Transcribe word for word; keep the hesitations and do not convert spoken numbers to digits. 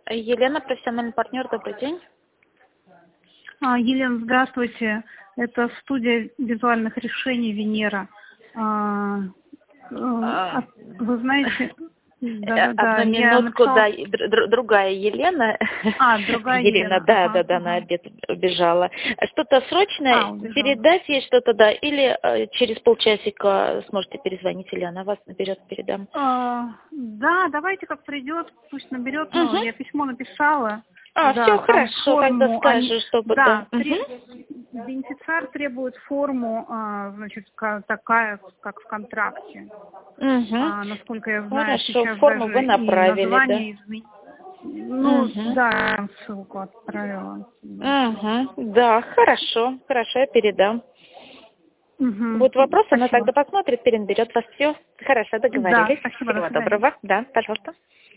Елена, профессиональный партнер, добрый день. А, Елена, здравствуйте. Это студия визуальных решений «Венера». А, А, а, Вы знаете... Да, да, да. Одну Я минутку, написала... да, др- др- другая Елена. А, другая Елена, Елена. да, Ага, да, да, на ага. обед убежала. Что-то А, срочное, убежала. передать ей что-то, да, или э, через полчасика сможете перезвонить, или она вас наберет, передам. А, да, давайте как придет, пусть наберет, но Угу. я письмо написала. А, все Да, там хорошо, тогда форму, они, скажу, чтобы, да. да, тре- Угу. бенефициар требует форму, а, значит, ка- такая, как в контракте. Угу. А, насколько я знаю, Хорошо, сейчас форму вы даже и направили, да? название изменилось. Ну, Угу. да, ссылку отправила. Да. Угу. Да, хорошо, хорошо, я передам. Мгм. Будут вопросы, она Спасибо. тогда посмотрит, перенаберет вас. Все, хорошо, Да, договорились. спасибо, до Всего свидания. доброго. Да, пожалуйста.